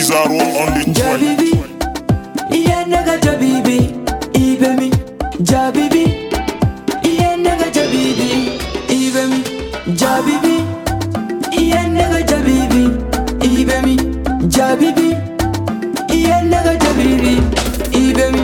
Bizarro on the Jabibi, iye nega Jabibi, ibemi. Jabibi, iye nega Jabibi, ibemi. Jabibi, iye nega Jabibi, ibemi. Jabibi, iye nega Jabibi, ibemi.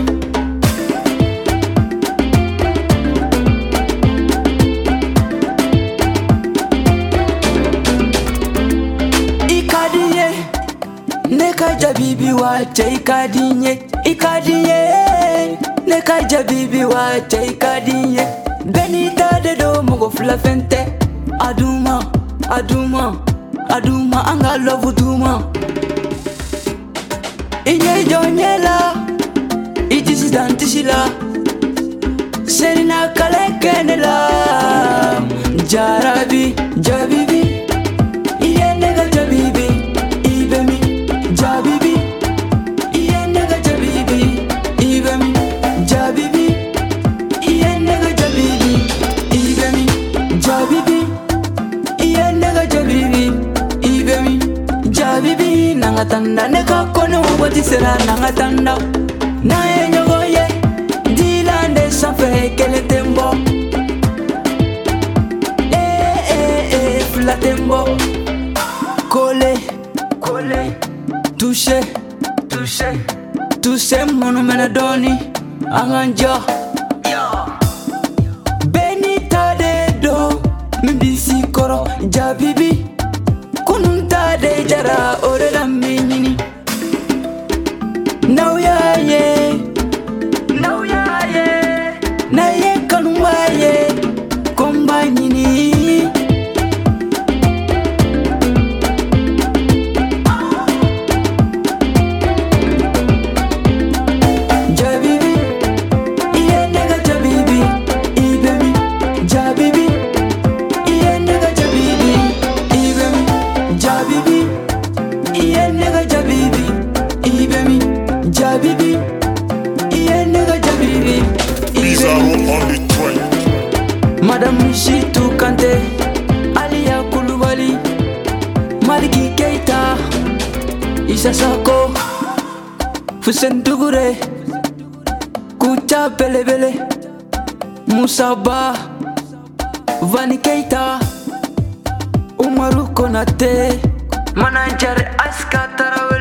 Ikadiye, neka Jabibi wache ikadiye, ikadiye. Neka Jabibi wache ikadiye. Benita de do mugo flafente. Aduma, aduma, aduma anga love duma. Inye jonyela, itisi dantisila. Serina kale kenela. Jarabi, Jabibi, iye nega Jabibi, ibemi. Jabibi, iye nega Jabibi, ibemi. Jabibi, iye nega Jabibi, ibemi. Jabibi, iye nega Jabibi, ibemi. Jabibi, nangatanda neka kono wati sera nangatanda. Na enyogoye, dilande sanfe kele tembo. La tembo. Collé, collé. Touché, touché. Touché mon menadoni. Anganja. Benita de do. Mbisi koro. Jabibi. Kununta de jara. Orela minini. Now ya ye. Now ya ye. Na ye kanumba ye. Komba nini. Jabibi, iye nega Jabibi, Bizarro on the track. Madame Shitu Kante, Aliya Kulubali, Maliki Keita, Issa Sako, Fusen Dugure, Kucha Belebele, Moussa Ba, Vani Keita, Umaru Konate, Manager Aska Tarawe.